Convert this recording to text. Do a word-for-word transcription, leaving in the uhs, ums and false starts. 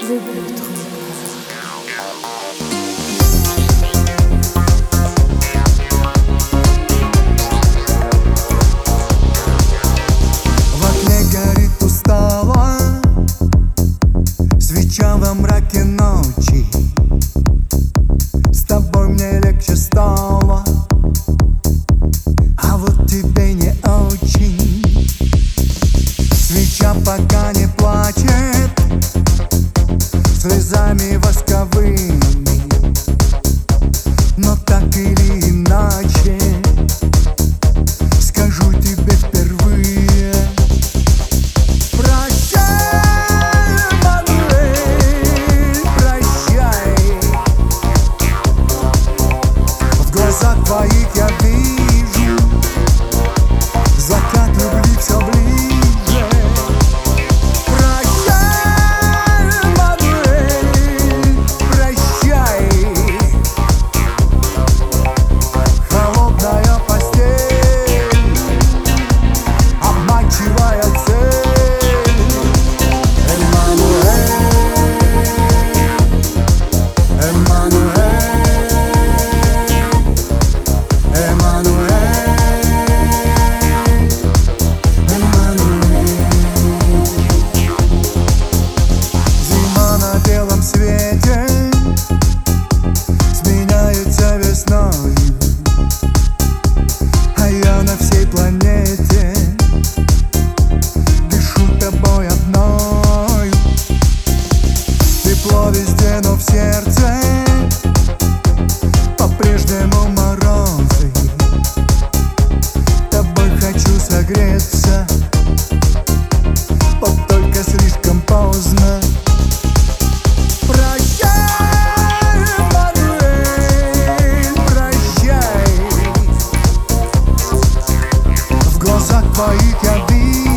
Люблю твой В окне горит устало свеча во мраке ночи. С тобой мне легче стало, а вот тебе не очень. Свеча пока не плачет слезами восковыми, но так или иначе скажу тебе впервые: прощай, Эммануэль, прощай. В глазах твоих я вижу закат любви все ближе. Планете дышу тобой одной. Тепло везде, но в сердце по-прежнему морозы. Тобой хочу согреться, вот только слишком поздно. Прощай, Эммануэль, прощай. В глазах твоих я вижу